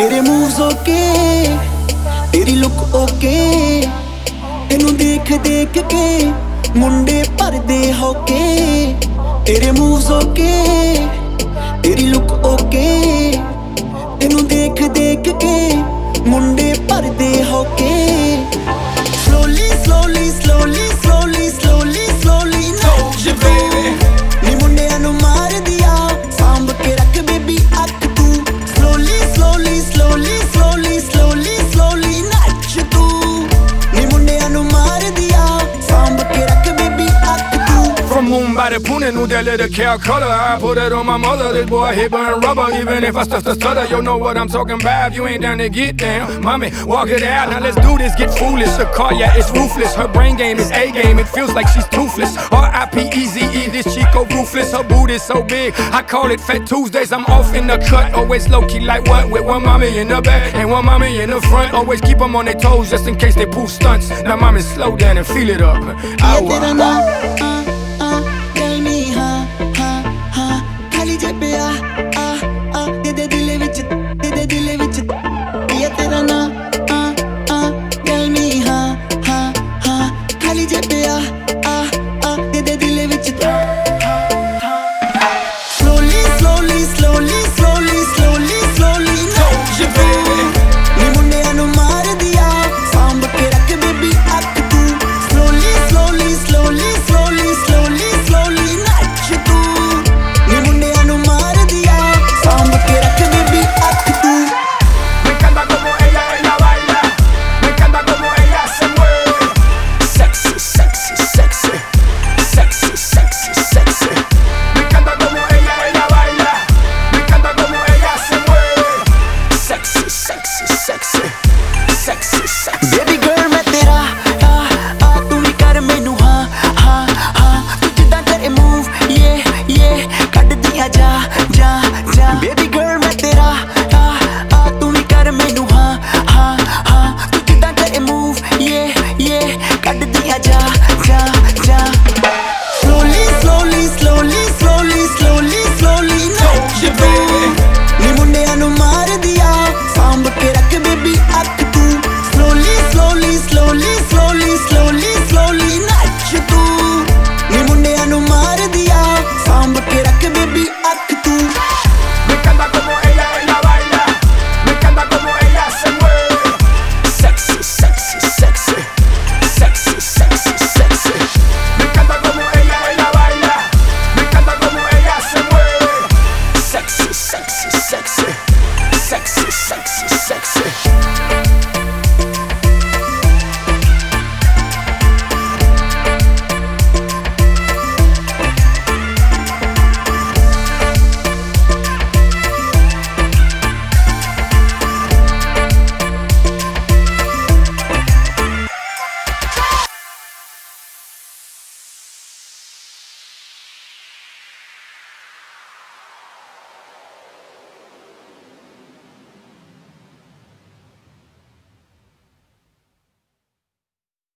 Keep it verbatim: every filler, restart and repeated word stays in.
तेरे moves okay, तेरी look okay, तेनू देख देख के मुंडे भरदे होके। तेरे मूव्स ओके, तेरी लुक ओके, तेनू देख देख के मुंडे भरदे होके। Slowly, slowly, slowly, slowly, slowly, slowly नच तू, नी मुंडियां नू मार दिया सांभ के रख बेबी अख तू। Slowly, slowly, slowly, slowly, slowly, slowly नच तू, नी मुंडियां नू मार दिया सांभ के रख बेबी अख तू। From Mumbai to Pune, knew that little cow color. I put it on my mother, this boy hit burn rubber. Even if I stuff the stutter, you know what I'm talking about. You ain't down to get down, mommy, walk it out. Now let's do this, get foolish. The car, yeah, it's ruthless. Her brain game is A game, it feels like she's toothless. R I P E Z E, this Chico ruthless. Her booty so big, I call it Fat Tuesdays. I'm off in the cut, always low-key like what? With one mommy in the back and one mommy in the front. Always keep them on their toes just in case they pull stunts. Now mommy, slow down and feel it up. Yeah, तेरा ना, ah, ah, tell me, हाँ, हाँ, हाँ, खाली जेब पे